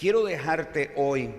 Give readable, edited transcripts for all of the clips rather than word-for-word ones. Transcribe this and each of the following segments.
quiero dejarte hoy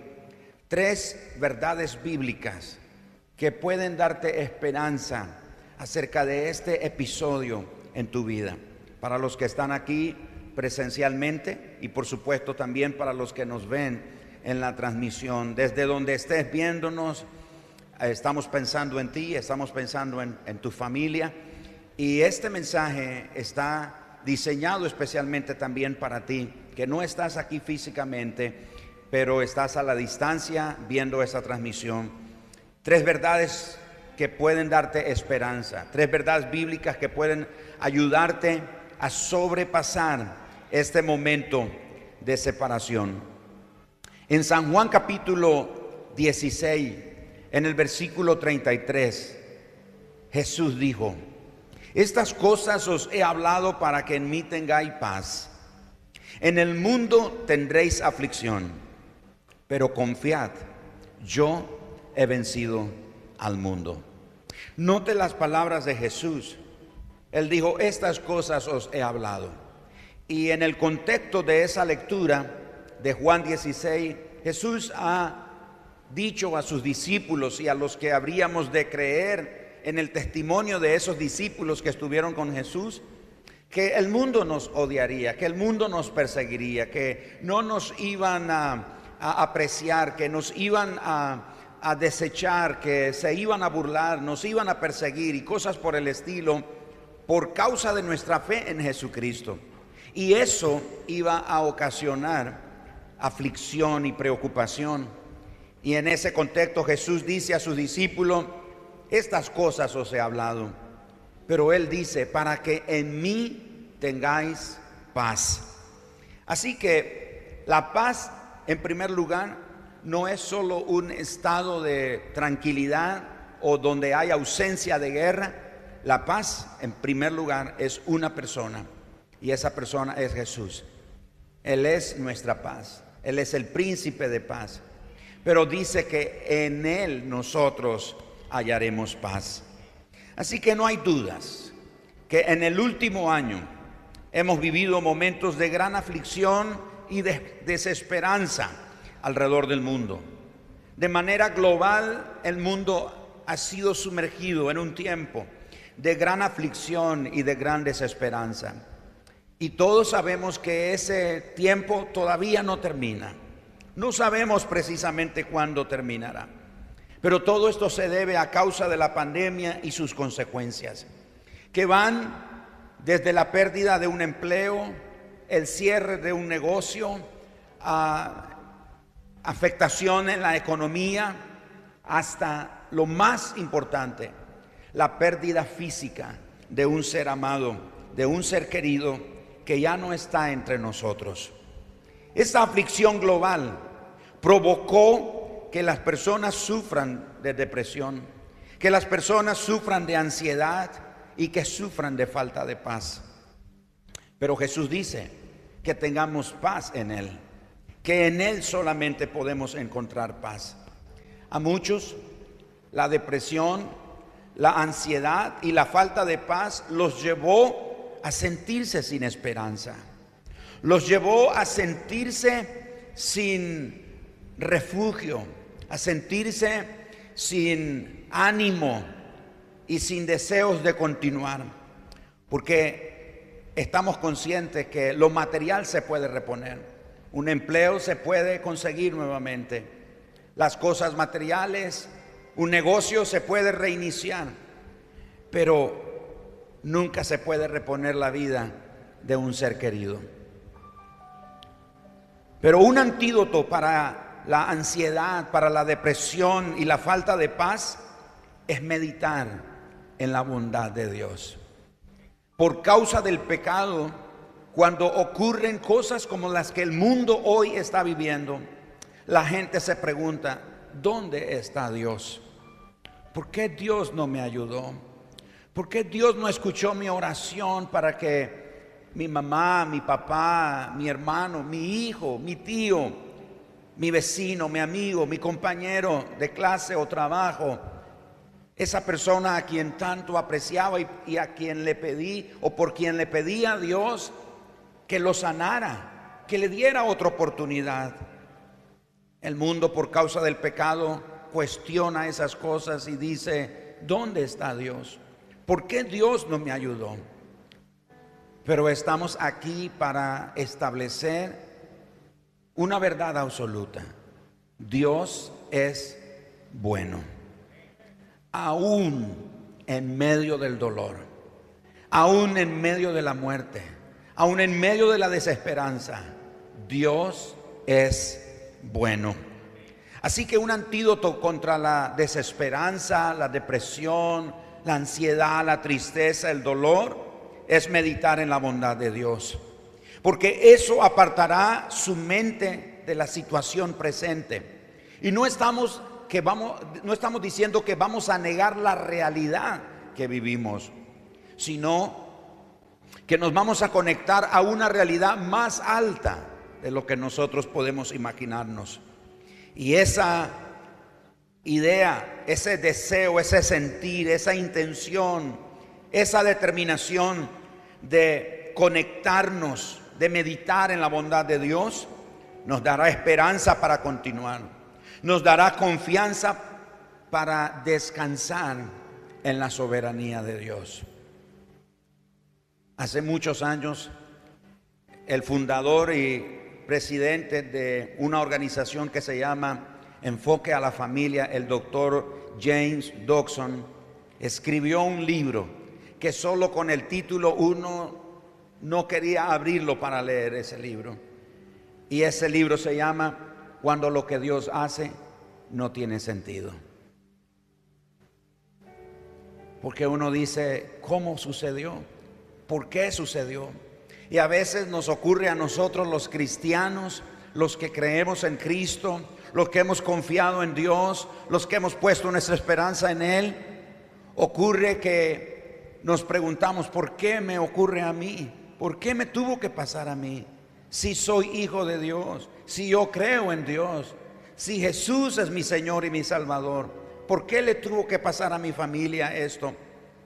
3 verdades bíblicas que pueden darte esperanza acerca de este episodio en tu vida. Para los que están aquí presencialmente y por supuesto también para los que nos ven en la transmisión. Desde donde estés viéndonos, estamos pensando en ti, estamos pensando en tu familia, y este mensaje está diseñado especialmente también para ti, que no estás aquí físicamente, pero estás a la distancia viendo esta transmisión. 3 verdades que pueden darte esperanza, 3 verdades bíblicas que pueden ayudarte a sobrepasar este momento de separación. En San Juan capítulo 16, en el versículo 33, Jesús dijo: estas cosas os he hablado para que en mí tengáis paz. En el mundo tendréis aflicción, pero confiad, yo he vencido al mundo. Note las palabras de Jesús. Él dijo: estas cosas os he hablado. Y en el contexto de esa lectura de Juan 16, Jesús ha dicho a sus discípulos y a los que habríamos de creer en el testimonio de esos discípulos que estuvieron con Jesús, que el mundo nos odiaría, que el mundo nos perseguiría, que no nos iban a apreciar, que nos iban a desechar, que se iban a burlar, nos iban a perseguir y cosas por el estilo, por causa de nuestra fe en Jesucristo. Y eso iba a ocasionar aflicción y preocupación. Y en ese contexto Jesús dice a sus discípulos: estas cosas os he hablado. Pero Él dice: para que en mí tengáis paz. Así que la paz, en primer lugar, no es solo un estado de tranquilidad o donde hay ausencia de guerra. La paz, en primer lugar, es una persona, y esa persona es Jesús. Él es nuestra paz, Él es el príncipe de paz. Pero dice que en Él nosotros hallaremos paz. Así que no hay dudas que en el último año hemos vivido momentos de gran aflicción y de desesperanza alrededor del mundo. De manera global, el mundo ha sido sumergido en un tiempo de gran aflicción y de gran desesperanza. Y todos sabemos que ese tiempo todavía no termina. No sabemos precisamente cuándo terminará. Pero todo esto se debe a causa de la pandemia y sus consecuencias, que van desde la pérdida de un empleo, el cierre de un negocio, afectación en la economía, hasta lo más importante, la pérdida física de un ser amado, de un ser querido que ya no está entre nosotros. Esta aflicción global provocó que las personas sufran de depresión, que las personas sufran de ansiedad y que sufran de falta de paz. Pero Jesús dice que tengamos paz en Él, que en Él solamente podemos encontrar paz. A muchos la depresión, la ansiedad y la falta de paz los llevó a sentirse sin esperanza, los llevó a sentirse sin refugio, a sentirse sin ánimo y sin deseos de continuar, porque estamos conscientes que lo material se puede reponer, un empleo se puede conseguir nuevamente, las cosas materiales, un negocio se puede reiniciar, pero nunca se puede reponer la vida de un ser querido. Pero un antídoto para la ansiedad, para la depresión y la falta de paz es meditar en la bondad de Dios. Por causa del pecado, cuando ocurren cosas como las que el mundo hoy está viviendo, la gente se pregunta: ¿dónde está Dios? ¿Por qué Dios no me ayudó? ¿Por qué Dios no escuchó mi oración para que mi mamá, mi papá, mi hermano, mi hijo, mi tío, mi vecino, mi amigo, mi compañero de clase o trabajo, esa persona a quien tanto apreciaba y a quien le pedí, o por quien le pedí a Dios que lo sanara, que le diera otra oportunidad, El mundo, por causa del pecado, cuestiona esas cosas y dice: ¿dónde está Dios? ¿Por qué Dios no me ayudó? Pero estamos aquí para establecer una verdad absoluta: Dios es bueno, aún en medio del dolor, aún en medio de la muerte, aún en medio de la desesperanza. Dios es bueno. Así que un antídoto contra la desesperanza, la depresión, la ansiedad, la tristeza, el dolor, es meditar en la bondad de Dios, porque eso apartará su mente de la situación presente. Y no estamos diciendo que vamos a negar la realidad que vivimos, sino que nos vamos a conectar a una realidad más alta de lo que nosotros podemos imaginarnos. Y esa idea, ese deseo, ese sentir, esa intención, esa determinación de conectarnos, de meditar en la bondad de Dios, nos dará esperanza para continuar, nos dará confianza para descansar en la soberanía de Dios. Hace muchos años, el fundador y presidente de una organización que se llama Enfoque a la Familia, el doctor James Dobson, escribió un libro que solo con el título uno no quería abrirlo para leer ese libro. Y ese libro se llama Cuando lo que Dios hace no tiene sentido. Porque uno dice: ¿cómo sucedió? ¿Por qué sucedió? Y a veces nos ocurre a nosotros, los cristianos, los que creemos en Cristo, los que hemos confiado en Dios, los que hemos puesto nuestra esperanza en Él, ocurre que nos preguntamos: ¿por qué me ocurre a mí? ¿Por qué me tuvo que pasar a mí? Si soy hijo de Dios, si yo creo en Dios, si Jesús es mi Señor y mi Salvador, ¿por qué le tuvo que pasar a mi familia esto?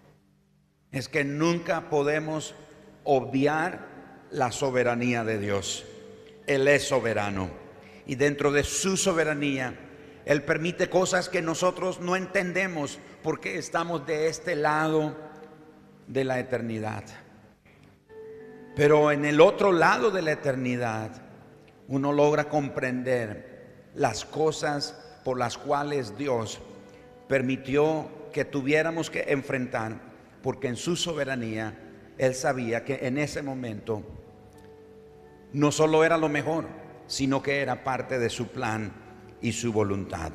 Es que nunca podemos obviar la soberanía de Dios. Él es soberano, y dentro de su soberanía Él permite cosas que nosotros no entendemos porque estamos de este lado de la eternidad. Pero en el otro lado de la eternidad uno logra comprender las cosas por las cuales Dios permitió que tuviéramos que enfrentar, porque en su soberanía Él sabía que en ese momento no solo era lo mejor, sino que era parte de su plan y su voluntad.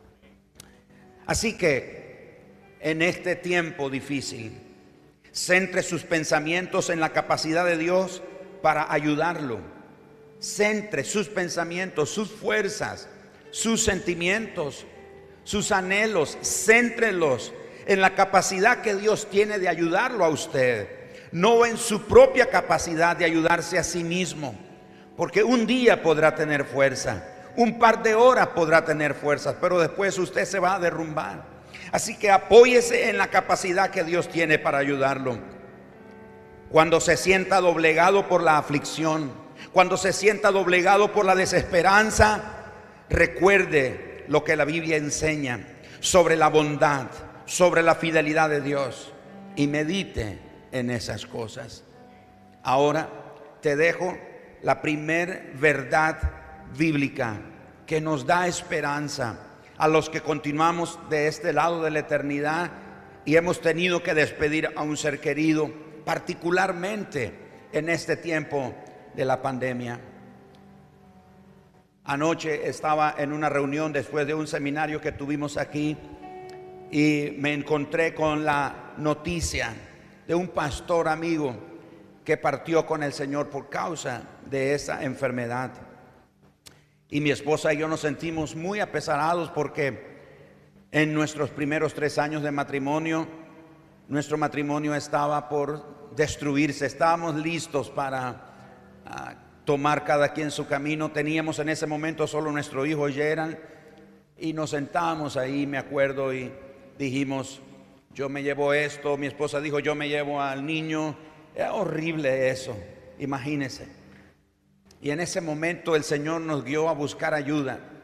Así que en este tiempo difícil, centre sus pensamientos en la capacidad de Dios para ayudarlo. Centre sus pensamientos, sus fuerzas, sus sentimientos, sus anhelos, céntrelos en la capacidad que Dios tiene de ayudarlo a usted, no en su propia capacidad de ayudarse a sí mismo, porque un día podrá tener fuerza, un par de horas podrá tener fuerzas, pero después usted se va a derrumbar. Así que apóyese en la capacidad que Dios tiene para ayudarlo. Cuando se sienta doblegado por la aflicción, cuando se sienta doblegado por la desesperanza, recuerde lo que la Biblia enseña sobre la bondad, sobre la fidelidad de Dios, y medite en esas cosas. Ahora te dejo la primer verdad bíblica que nos da esperanza a los que continuamos de este lado de la eternidad y hemos tenido que despedir a un ser querido, particularmente en este tiempo de la pandemia. Anoche estaba en una reunión después de un seminario que tuvimos aquí y me encontré con la noticia de un pastor amigo que partió con el Señor por causa de esa enfermedad. Y mi esposa y yo nos sentimos muy apesarados porque en nuestros primeros 3 años de matrimonio, nuestro matrimonio estaba por destruirse. Estábamos listos para tomar cada quien su camino. Teníamos en ese momento solo nuestro hijo Gerald y nos sentamos ahí, me acuerdo, y dijimos: yo me llevo esto. Mi esposa dijo: yo me llevo al niño. Era horrible eso, imagínense. Y en ese momento el Señor nos guió a buscar ayuda.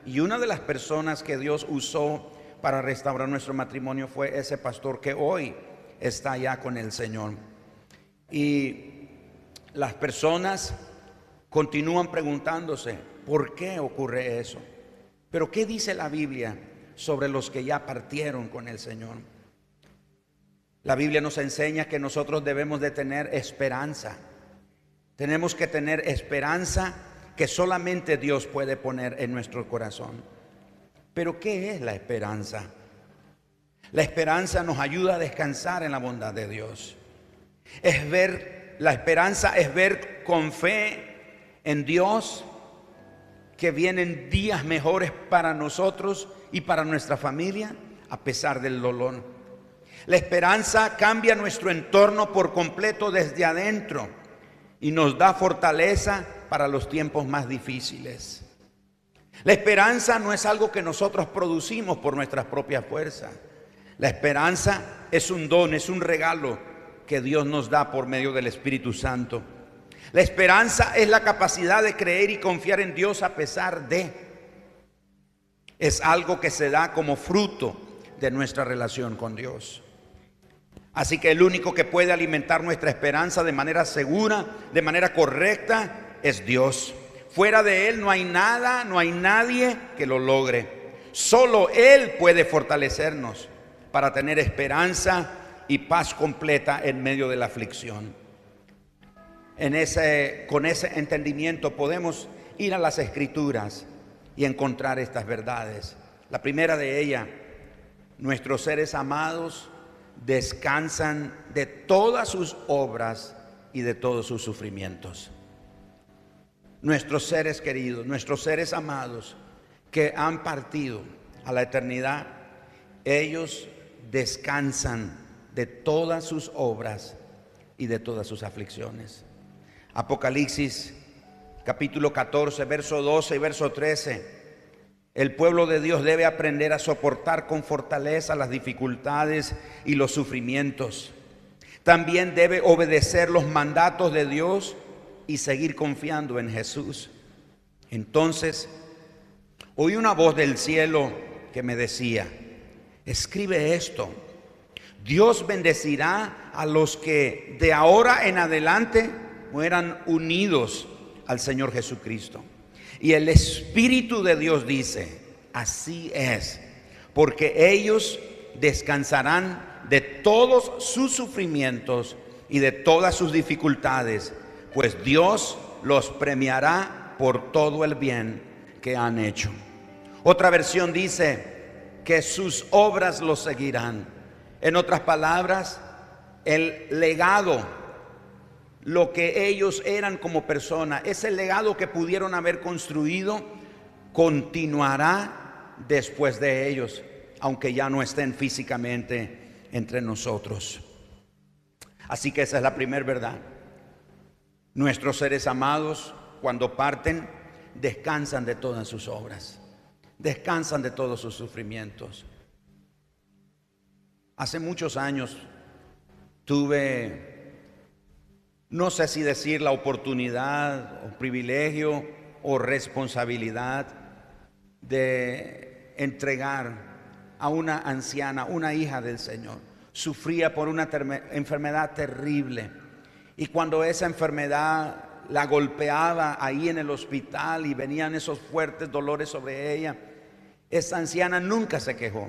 Y una de las personas que Dios usó para restaurar nuestro matrimonio fue ese pastor que hoy está ya con el Señor. Y las personas continúan preguntándose, ¿por qué ocurre eso? Pero ¿qué dice la Biblia sobre los que ya partieron con el Señor? La Biblia nos enseña que nosotros debemos de tener esperanza. Tenemos que tener esperanza que solamente Dios puede poner en nuestro corazón. Pero ¿qué es la esperanza? La esperanza nos ayuda a descansar en la bondad de Dios. La esperanza es ver con fe en Dios que vienen días mejores para nosotros y para nuestra familia a pesar del dolor. La esperanza cambia nuestro entorno por completo desde adentro y nos da fortaleza para los tiempos más difíciles. La esperanza no es algo que nosotros producimos por nuestras propias fuerzas. La esperanza es un don, es un regalo que Dios nos da por medio del Espíritu Santo. La esperanza es la capacidad de creer y confiar en Dios a pesar de. Es algo que se da como fruto de nuestra relación con Dios. Así que el único que puede alimentar nuestra esperanza de manera segura, de manera correcta, es Dios. Fuera de Él no hay nada, no hay nadie que lo logre. Solo Él puede fortalecernos para tener esperanza y paz completa en medio de la aflicción. Con ese entendimiento podemos ir a las Escrituras y encontrar estas verdades. La primera de ellas, nuestros seres amados descansan de todas sus obras y de todos sus sufrimientos. Nuestros seres queridos, nuestros seres amados que han partido a la eternidad, ellos descansan de todas sus obras y de todas sus aflicciones. Apocalipsis capítulo 14, verso 12 y verso 13. El pueblo de Dios debe aprender a soportar con fortaleza las dificultades y los sufrimientos. También debe obedecer los mandatos de Dios y seguir confiando en Jesús. Entonces, oí una voz del cielo que me decía: escribe esto. Dios bendecirá a los que de ahora en adelante mueran unidos al Señor Jesucristo. Y el Espíritu de Dios dice: así es, porque ellos descansarán de todos sus sufrimientos y de todas sus dificultades, pues Dios los premiará por todo el bien que han hecho. Otra versión dice que sus obras los seguirán. En otras palabras, el legado, lo que ellos eran como personas, ese legado que pudieron haber construido, continuará después de ellos, aunque ya no estén físicamente entre nosotros. Así que esa es la primera verdad. Nuestros seres amados, cuando parten, descansan de todas sus obras, descansan de todos sus sufrimientos. Hace muchos años tuve, no sé si decir la oportunidad o privilegio o responsabilidad de entregar a una anciana, una hija del Señor. Sufría por una enfermedad terrible, y cuando esa enfermedad la golpeaba ahí en el hospital y venían esos fuertes dolores sobre ella, esa anciana nunca se quejó.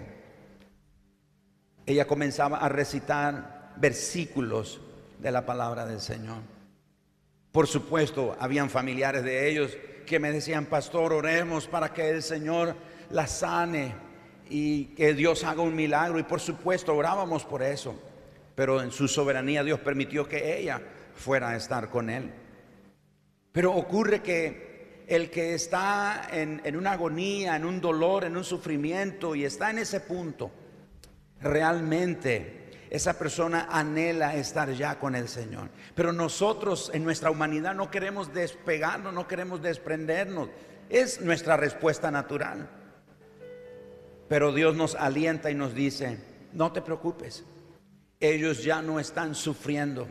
Ella comenzaba a recitar versículos de la palabra del Señor. Por supuesto, habían familiares de ellos que me decían: pastor, oremos para que el Señor la sane y que Dios haga un milagro. Y por supuesto orábamos por eso, pero en su soberanía Dios permitió que ella fuera a estar con él. Pero ocurre que el que está en una agonía, en un dolor, en un sufrimiento y está en ese punto, realmente esa persona anhela estar ya con el Señor. Pero nosotros en nuestra humanidad no queremos despegarnos, no queremos desprendernos. Es nuestra respuesta natural. Pero Dios nos alienta y nos dice: no te preocupes, ellos ya no están sufriendo,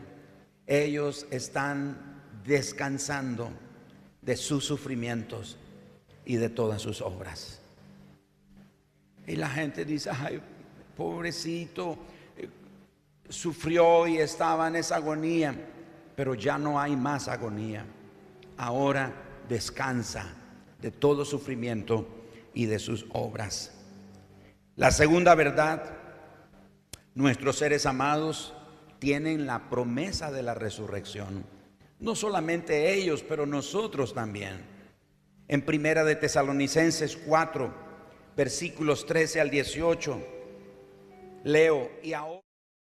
ellos están descansando de sus sufrimientos. y de todas sus obras. Y la gente dice: ay, pobrecito, sufrió y estaba en esa agonía. Pero ya no hay más agonía. Ahora descansa de todo sufrimiento y de sus obras. La segunda verdad: nuestros seres amados tienen la promesa de la resurrección. No solamente ellos, pero nosotros también. En Primera de Tesalonicenses 4, versículos 13 al 18, leo: y ahora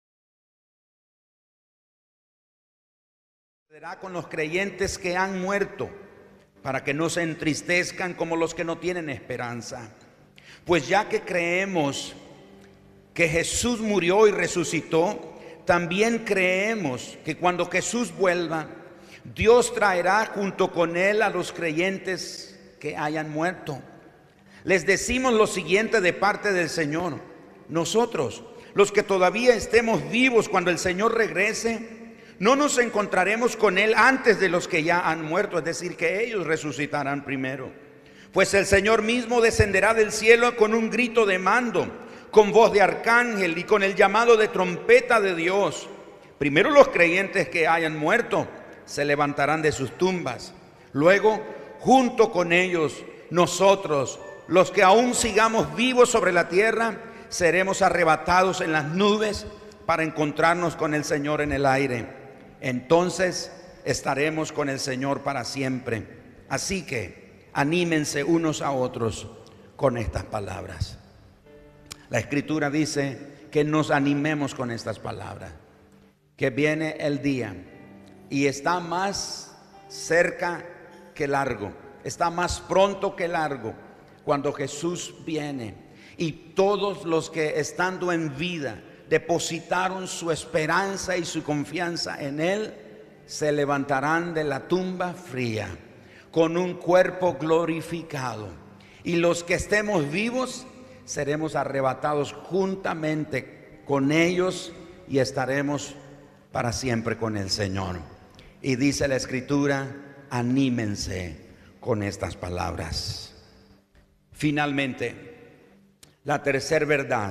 será con los creyentes que han muerto, para que no se entristezcan como los que no tienen esperanza. Pues ya que creemos que Jesús murió y resucitó, también creemos que cuando Jesús vuelva, Dios traerá junto con él a los creyentes que hayan muerto. Les decimos lo siguiente de parte del Señor: nosotros, los que todavía estemos vivos cuando el Señor regrese, no nos encontraremos con él antes de los que ya han muerto, es decir, que ellos resucitarán primero. Pues el Señor mismo descenderá del cielo con un grito de mando, con voz de arcángel y con el llamado de trompeta de Dios. Primero los creyentes que hayan muerto se levantarán de sus tumbas. Luego, junto con ellos, nosotros, los que aún sigamos vivos sobre la tierra, seremos arrebatados en las nubes para encontrarnos con el Señor en el aire. Entonces estaremos con el Señor para siempre. Así que anímense unos a otros con estas palabras. La Escritura dice que nos animemos con estas palabras, que viene el día y está más cerca que largo, está más pronto que largo, cuando Jesús viene y todos los que estando en vida depositaron su esperanza y su confianza en Él, se levantarán de la tumba fría con un cuerpo glorificado, y los que estemos vivos seremos arrebatados juntamente con ellos y estaremos para siempre con el Señor. Y dice la Escritura: anímense con estas palabras. Finalmente, la tercera verdad: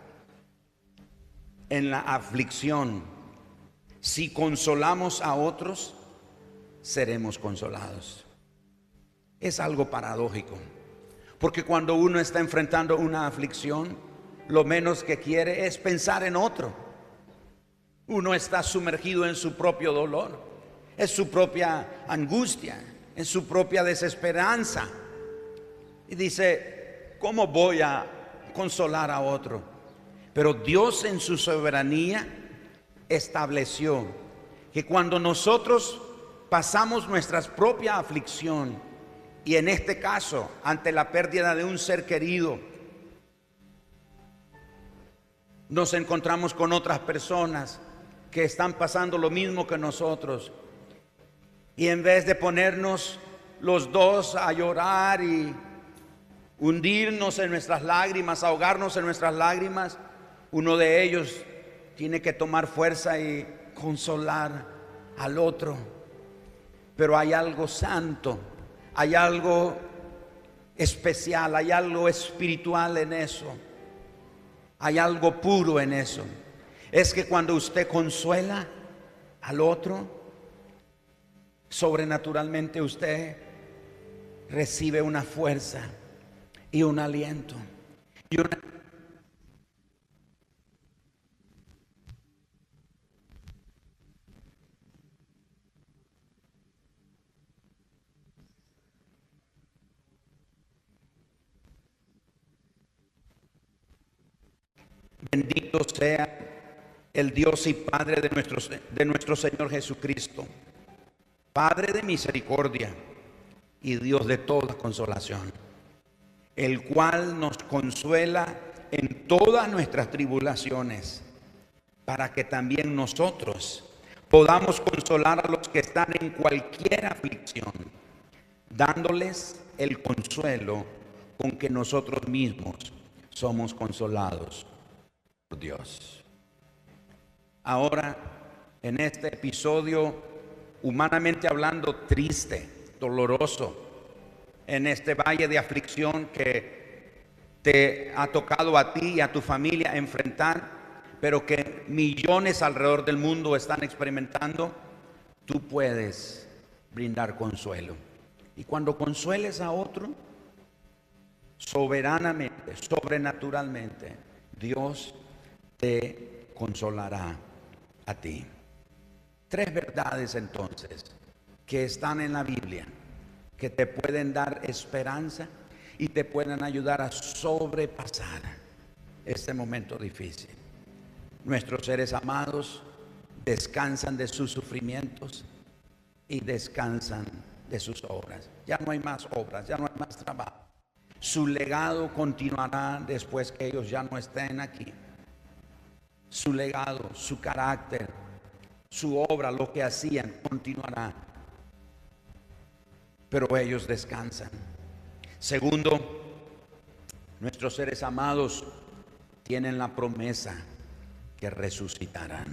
en la aflicción, si consolamos a otros, seremos consolados. Es algo paradójico, porque cuando uno está enfrentando una aflicción, lo menos que quiere es pensar en otro. Uno está sumergido en su propio dolor, en su propia angustia, en su propia desesperanza. Y dice: ¿cómo voy a consolar a otro? Pero Dios en su soberanía estableció que cuando nosotros pasamos nuestra propia aflicción, y en este caso ante la pérdida de un ser querido, nos encontramos con otras personas que están pasando lo mismo que nosotros, y en vez de ponernos los dos a llorar y hundirnos en nuestras lágrimas, ahogarnos en nuestras lágrimas, uno de ellos tiene que tomar fuerza y consolar al otro. Pero hay algo santo, hay algo especial, hay algo espiritual en eso, hay algo puro en eso. Es que cuando usted consuela al otro, sobrenaturalmente usted recibe una fuerza y un aliento y una Bendito sea el Dios y Padre de nuestro Señor Jesucristo, Padre de misericordia y Dios de toda consolación, el cual nos consuela en todas nuestras tribulaciones, para que también nosotros podamos consolar a los que están en cualquier aflicción, dándoles el consuelo con que nosotros mismos somos consolados por Dios. Ahora, en este episodio, humanamente hablando, triste, doloroso, en este valle de aflicción que te ha tocado a ti y a tu familia enfrentar, pero que millones alrededor del mundo están experimentando, tú puedes brindar consuelo. Y cuando consueles a otro, soberanamente, sobrenaturalmente, Dios te consolará a ti. 3 verdades entonces que están en la Biblia, que te pueden dar esperanza y te pueden ayudar a sobrepasar este momento difícil. Nuestros seres amados descansan de sus sufrimientos y descansan de sus obras. Ya no hay más obras, ya no hay más trabajo. Su legado continuará después que ellos ya no estén aquí. Su legado, su carácter, su obra, lo que hacían, continuará. Pero ellos descansan. Segundo, nuestros seres amados tienen la promesa que resucitarán.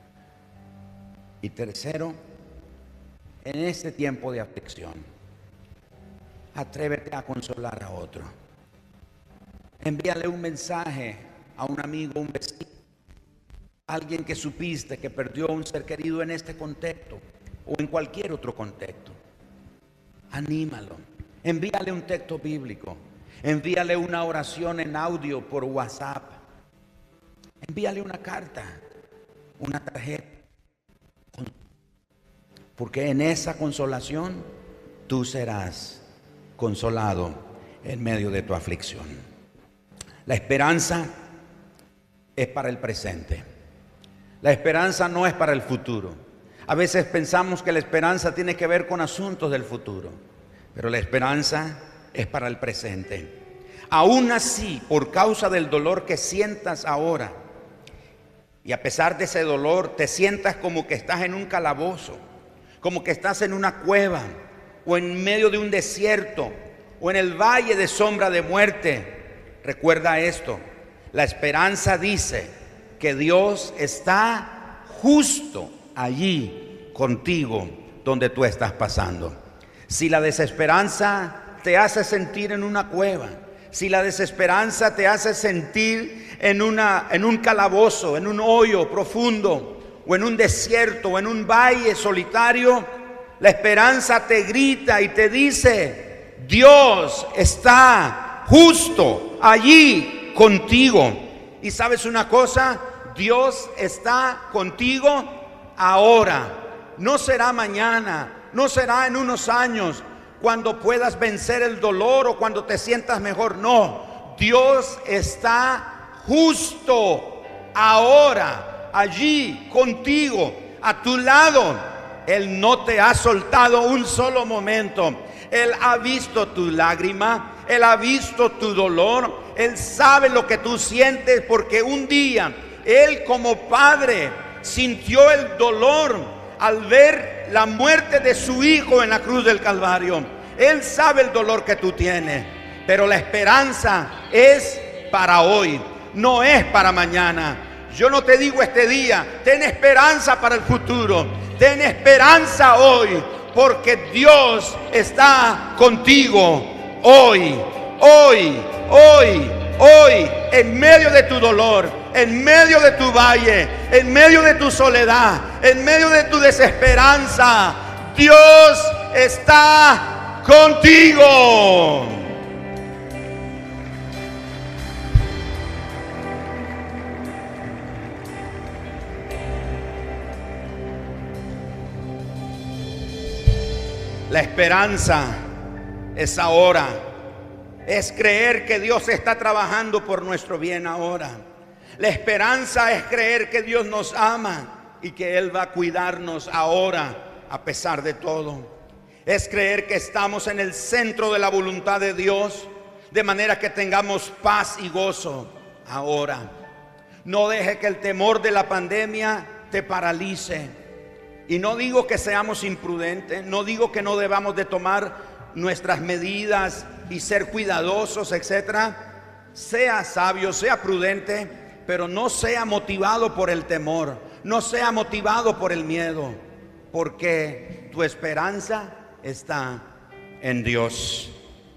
Y tercero, en este tiempo de aflicción, atrévete a consolar a otro. Envíale un mensaje a un amigo, un vecino, alguien que supiste que perdió a un ser querido en este contexto o en cualquier otro contexto. Anímalo. Envíale un texto bíblico. Envíale una oración en audio por WhatsApp. Envíale una carta, una tarjeta. Porque en esa consolación tú serás consolado en medio de tu aflicción. La esperanza es para el presente. La esperanza no es para el futuro. A veces pensamos que la esperanza tiene que ver con asuntos del futuro, pero la esperanza es para el presente. Aún así, por causa del dolor que sientas ahora, y a pesar de ese dolor, te sientas como que estás en un calabozo, como que estás en una cueva, o en medio de un desierto, o en el valle de sombra de muerte. Recuerda esto: la esperanza dice que Dios está justo allí contigo donde tú estás pasando. Si la desesperanza te hace sentir en una cueva, si la desesperanza te hace sentir en un calabozo, en un hoyo profundo, o en un desierto, o en un valle solitario, la esperanza te grita y te dice: Dios está justo allí contigo. Y sabes una cosa, Dios está contigo ahora. No será mañana, no será en unos años, cuando puedas vencer el dolor o cuando te sientas mejor. No, Dios está justo ahora, allí contigo, a tu lado. Él no te ha soltado un solo momento. Él ha visto tu lágrima, Él ha visto tu dolor, Él sabe lo que tú sientes, porque un día Él, como padre, sintió el dolor al ver la muerte de su hijo en la cruz del Calvario. Él sabe el dolor que tú tienes, pero la esperanza es para hoy, no es para mañana. Yo no te digo este día, ten esperanza para el futuro, ten esperanza hoy, porque Dios está contigo hoy, en medio de tu dolor, en medio de tu valle, en medio de tu soledad, en medio de tu desesperanza. Dios está contigo. La esperanza es ahora. Es creer que Dios está trabajando por nuestro bien ahora. La esperanza es creer que Dios nos ama y que Él va a cuidarnos ahora a pesar de todo. Es creer que estamos en el centro de la voluntad de Dios, de manera que tengamos paz y gozo ahora. No deje que el temor de la pandemia te paralice. Y no digo que seamos imprudentes, no digo que no debamos de tomar nuestras medidas y ser cuidadosos, etcétera. Sea sabio, sea prudente, pero no sea motivado por el temor, no sea motivado por el miedo, porque tu esperanza está en Dios.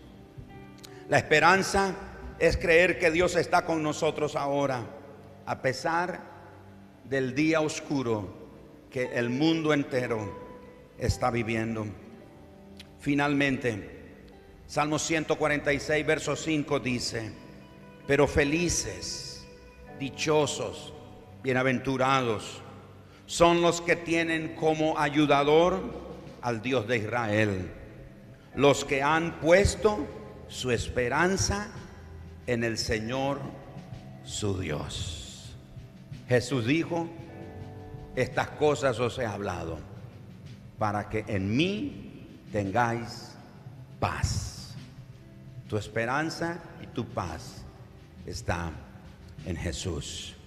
La esperanza es creer que Dios está con nosotros ahora, a pesar del día oscuro que el mundo entero está viviendo. Finalmente, Salmo 146, verso 5 dice: pero felices, dichosos, bienaventurados son los que tienen como ayudador al Dios de Israel, los que han puesto su esperanza en el Señor su Dios. Jesús dijo: estas cosas os he hablado para que en mí tengáis paz. Tu esperanza y tu paz está en Jesús.